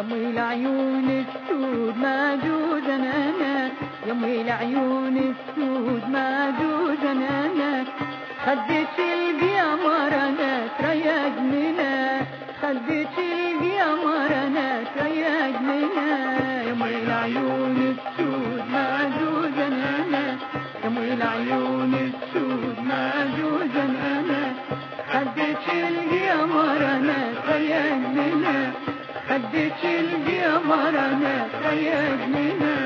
يمي العيون السود ماجوزا انا، يمي العيون السود ماجوزا انا، خدك القمر انا تريق منا، خدك القمر انا تريق منا، يمي العيون السود ماجوزا انا، يمي العيون السود ماجوزا انا، خدك القمر انا تريق منا، خدك القمر انا تريق منا.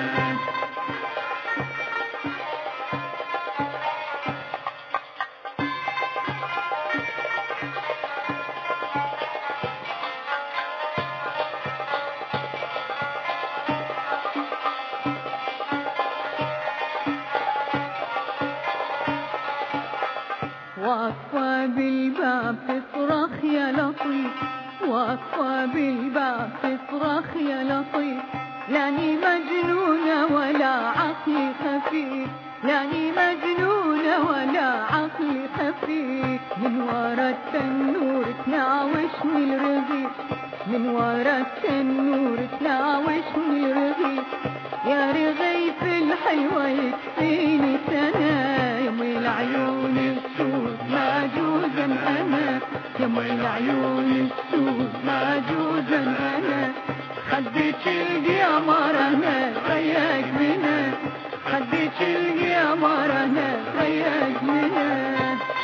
واقفة بالباب تصرخ يا لطيف، واقفة بالباب تصرخ يا لطيف، لاني مجنونة ولا عقلي خفيف، لاني مجنونة ولا عقلي خفيف، من ورا التنور تناوشني الرغيف، من ورا التنور تناوشني الرغيف، يا رغيف الحلوة يكفيني سنة، يمي العيون السود ماجوزا انا، يمي العيون السود ماجوزا انا، خدك القمر انا تريق منا، خدك القمر انا تريق منا.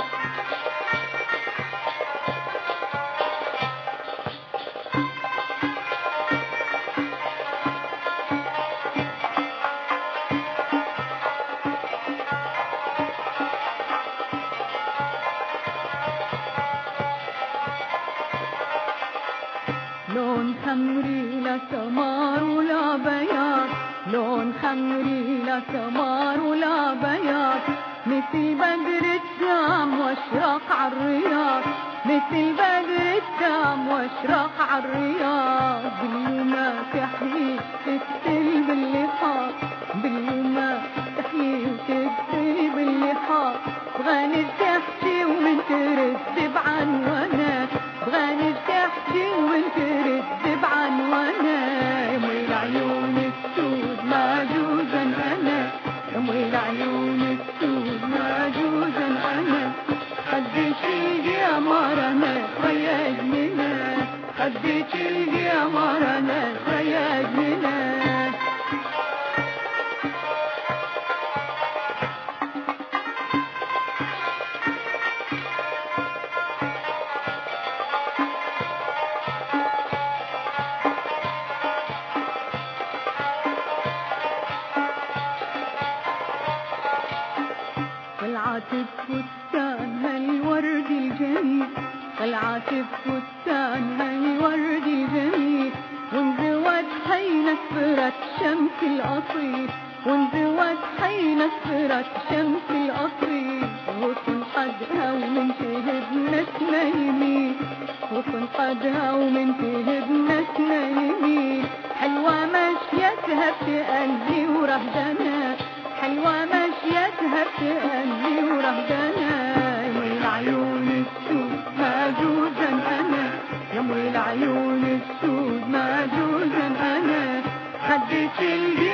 لون خمري لا سمار ولا بياض، لون خمري لا سمار ولا بياض، مثل بدر التام واشرق عالرياض، مثل بدر التام واشرق عالرياض، باليوم تحيي تكتل باللحاظ، باليوم تحيي وتكتل باللحاظ، بغاني تحكي ومن ترد بعنوانك، بغاني تحكي ومن ترد بعنوانك، يمي العيون السود ماجوزا انا، يمي العيون السود ماجوزا انا، خدك القمر انا تريق منا، خدك القمر انا تريق منا. طلعت بفستان هالورد الجميل، طلعت بفستان هالورد الجميل، وانزوت حين اسفرت شمس القصير، وانزوت حين اسفرت شمس القصير، غصن قدها ومن تهبنا يمين، غصن قدها ومن تهبنا يمين، حلوة مشيتها بتقلي ورهدنا، حلوة مشيتها بتقلي ورهدنا، يمي العيون السود ماجوزا انا، يمي العيون السود ماجوزا انا، خدك